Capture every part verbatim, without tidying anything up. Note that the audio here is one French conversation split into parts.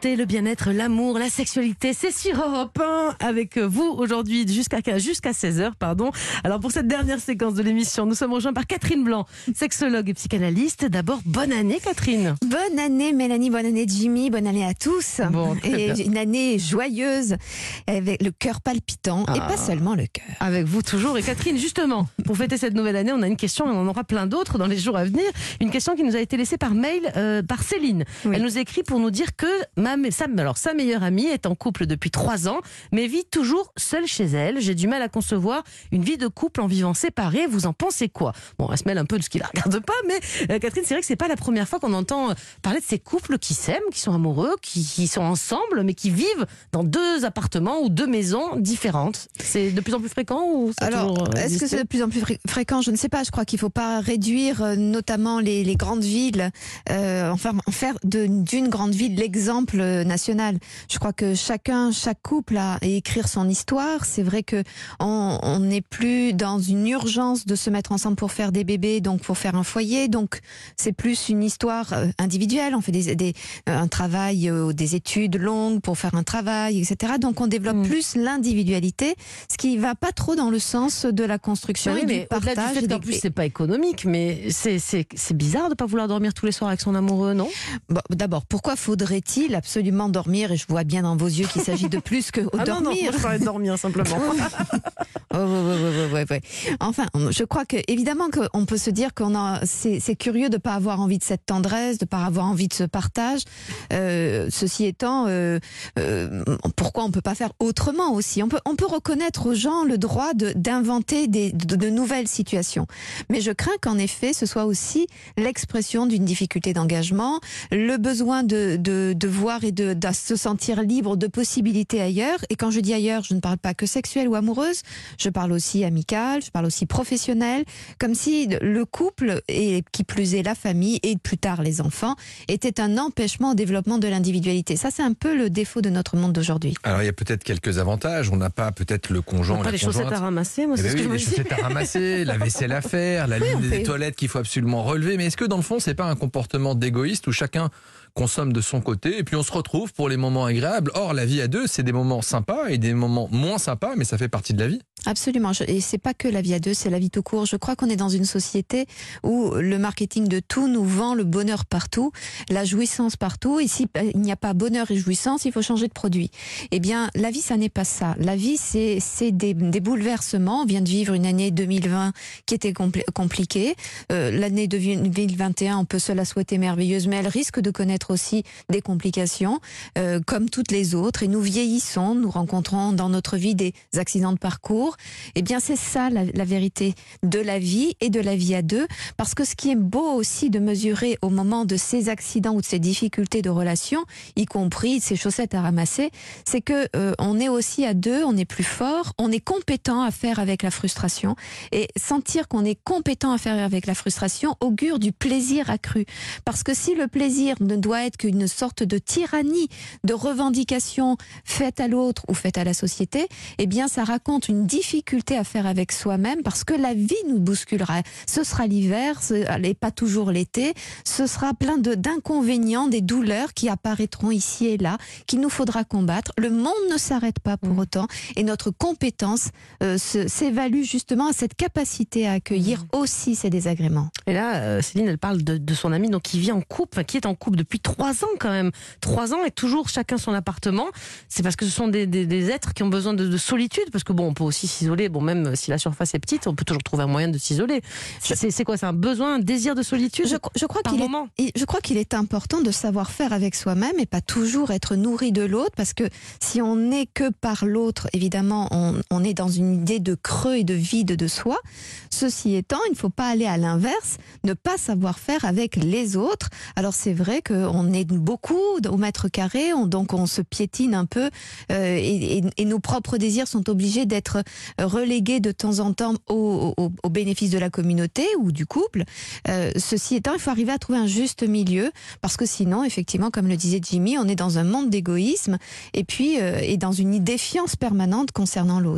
santé, le bien-être, l'amour, la sexualité, c'est sur Europe un avec vous aujourd'hui jusqu'à jusqu'à seize heures. Pardon. Alors pour cette dernière séquence de l'émission, nous sommes rejoints par Catherine Blanc, sexologue et psychanalyste. D'abord, bonne année Catherine. Bonne année Mélanie, bonne année Jimmy, bonne année à tous. Bon, et bien. Une année joyeuse, avec le cœur palpitant ah. et pas seulement le cœur. Avec vous toujours. Et Catherine, justement, pour fêter cette nouvelle année, on a une question et on en aura plein d'autres dans les jours à venir. Une question qui nous a été laissée par mail euh, par Céline. Oui. Elle nous écrit pour nous dire que ma, sa, alors, sa meilleure amie est en couple depuis trois ans, mais vit toujours seule chez elle. J'ai du mal à concevoir une vie de couple en vivant séparée. Vous en pensez quoi? Bon, elle se mêle un peu de ce qui la regarde pas, mais euh, Catherine, c'est vrai que c'est pas la première fois qu'on entend parler de ces couples qui s'aiment, qui sont amoureux, qui, qui sont ensemble, mais qui vivent dans deux appartements ou deux maisons différentes. C'est de plus en plus fréquent ou Alors, est-ce que c'est de plus en plus fré- fréquent? Je ne sais pas. Je crois qu'il ne faut pas réduire euh, notamment les, les grandes villes, euh, enfin en faire de, d'une grande ville l'exemple national. Je crois que chacun, chaque couple a à écrire son histoire. C'est vrai que on, on n'est plus dans une urgence de se mettre ensemble pour faire des bébés, donc pour faire un foyer. Donc c'est plus une histoire individuelle. On fait des, des, un travail, euh, des études longues pour faire un travail, et cetera. Donc on développe mmh. plus l'individualité, ce qui va pas trop dans le sens de la construction oui, et mais du partage. Au-delà du fait qu'en plus c'est pas économique, mais c'est, c'est, c'est bizarre de pas vouloir dormir tous les soirs avec son amoureux, non? Bon, d'abord, pourquoi faudrait-il absolument dormir? Et je vois bien dans vos yeux qu'il s'agit de plus que ah dormir. Non, non, moi je parlais de dormir simplement. Oh, ouais, ouais, ouais, ouais. Enfin, je crois que évidemment qu'on peut se dire qu'on a, c'est, c'est curieux de pas avoir envie de cette tendresse, de pas avoir envie de ce partage. Euh, ceci étant, euh, euh, pourquoi on peut pas faire autrement aussi? On peut, on peut reconnaître aux gens le droit de, d'inventer des, de, de nouvelles situations. Mais je crains qu'en effet, ce soit aussi l'expression d'une difficulté d'engagement, le besoin de, de, de voir et de, de se sentir libre de possibilités ailleurs. Et quand je dis ailleurs, je ne parle pas que sexuelle ou amoureuse. Je parle aussi amical, je parle aussi professionnel, comme si le couple, et qui plus est la famille, et plus tard les enfants, était un empêchement au développement de l'individualité. Ça, c'est un peu le défaut de notre monde d'aujourd'hui. Alors, il y a peut-être quelques avantages. On n'a pas peut-être le conjoint, on n'a pas la les conjointe. chaussettes à ramasser, moi, Eh c'est ben ce oui, que je les me dis. chaussettes à ramasser, la vaisselle à faire, la oui, ligne des fait... toilettes qu'il faut absolument relever. Mais est-ce que dans le fond, c'est pas un comportement d'égoïste où chacun consomme de son côté et puis on se retrouve pour les moments agréables? Or, la vie à deux, c'est des moments sympas et des moments moins sympas, mais ça fait partie de la vie. Absolument, et c'est pas que la vie à deux, c'est la vie tout court. Je crois qu'on est dans une société où le marketing de tout nous vend le bonheur partout, la jouissance partout, et s'il n'y a pas bonheur et jouissance, il faut changer de produit. Eh bien, la vie, ça n'est pas ça. La vie, c'est, c'est des, des bouleversements. On vient de vivre une année deux mille vingt qui était compl- compliquée. Euh, l'année deux mille vingt et un, on peut se la souhaiter merveilleuse, mais elle risque de connaître aussi des complications, euh, comme toutes les autres, et nous vieillissons, nous rencontrons dans notre vie des accidents de parcours. Eh bien, c'est ça la, la vérité de la vie et de la vie à deux, parce que ce qui est beau aussi de mesurer au moment de ces accidents ou de ces difficultés de relation, y compris ces chaussettes à ramasser, c'est que euh, on est aussi à deux, on est plus fort, on est compétent à faire avec la frustration, et sentir qu'on est compétent à faire avec la frustration augure du plaisir accru, parce que si le plaisir ne doit être qu'une sorte de tyrannie, de revendication faite à l'autre ou faite à la société, eh bien, ça raconte une difficulté à faire avec soi-même, parce que la vie nous bousculera. Ce sera l'hiver, et pas toujours l'été. Ce sera plein de, d'inconvénients, des douleurs qui apparaîtront ici et là, qu'il nous faudra combattre. Le monde ne s'arrête pas pour autant, et notre compétence euh, se, s'évalue justement à cette capacité à accueillir aussi ces désagréments. Et là, euh, Céline, elle parle de, de son amie donc, qui vit en couple, qui est en couple depuis trois ans quand même. Trois ans et toujours chacun son appartement. C'est parce que ce sont des, des, des êtres qui ont besoin de, de solitude, parce que bon, on peut aussi s'isoler. Bon, même si la surface est petite, on peut toujours trouver un moyen de s'isoler. C'est, c'est quoi? C'est un besoin, un désir de solitude? Je, je crois qu'il moment. est, je crois qu'il est important de savoir faire avec soi-même et pas toujours être nourri de l'autre, parce que si on n'est que par l'autre, évidemment, on, on est dans une idée de creux et de vide de soi. Ceci étant, il ne faut pas aller à l'inverse, ne pas savoir faire avec les autres. Alors c'est vrai qu'on est beaucoup au mètre carré, on, donc on se piétine un peu, euh, et, et, et nos propres désirs sont obligés d'être relégués de temps en temps au, au, au bénéfice de la communauté ou du couple. Euh, ceci étant, il faut arriver à trouver un juste milieu, parce que sinon, effectivement, comme le disait Jimmy, on est dans un monde d'égoïsme et puis euh, et dans une défiance permanente concernant l'autre.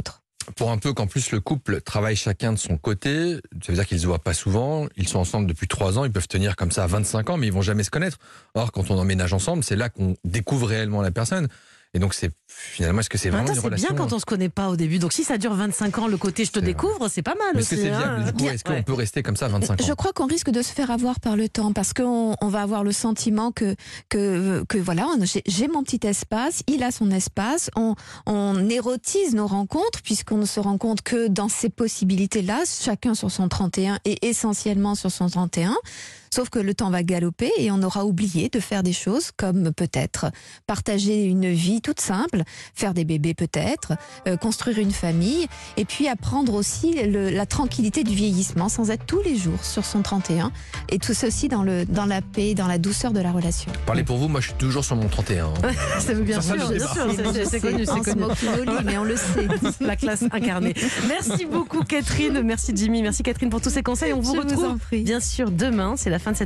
pour un peu qu'en plus le couple travaille chacun de son côté, ça veut dire qu'ils se voient pas souvent, ils sont ensemble depuis trois ans, ils peuvent tenir comme ça à vingt-cinq ans, mais ils vont jamais se connaître. Or, quand on emménage ensemble, c'est là qu'on découvre réellement la personne. Et donc, c'est finalement, est-ce que c'est En même vraiment temps, une c'est relation bien quand on se connaît pas au début. Donc, si ça dure vingt-cinq ans, le côté je te C'est découvre, c'est pas mal Mais aussi. est-ce que c'est viable hein. du coup Bien, Est-ce qu'on ouais. peut rester comme ça vingt-cinq ans? Je crois qu'on risque de se faire avoir par le temps parce qu'on on va avoir le sentiment que que que voilà, on- j'ai j'ai mon petit espace, il a son espace, on on érotise nos rencontres puisqu'on ne se rend compte que dans ces possibilités-là, chacun sur son trente et un et essentiellement sur son trente et un. Sauf que le temps va galoper et on aura oublié de faire des choses comme peut-être partager une vie toute simple, faire des bébés peut-être, euh, construire une famille et puis apprendre aussi le- la tranquillité du vieillissement sans être tous les jours sur son trente et un et tout ceci dans, le, dans la paix, dans la douceur de la relation. Parlez pour vous, moi je suis toujours sur mon trente et un. hein. Ça veut bien Ça, ça, sûr, je bien sais sûr, pas. c'est- c'est c'est connu, c'est On se connu. moque nos lits, mais on le sait. La classe incarnée. Merci beaucoup Catherine, merci Jimmy, merci Catherine pour tous ces conseils. On vous Je vous retrouve en prie. bien sûr demain, c'est la fin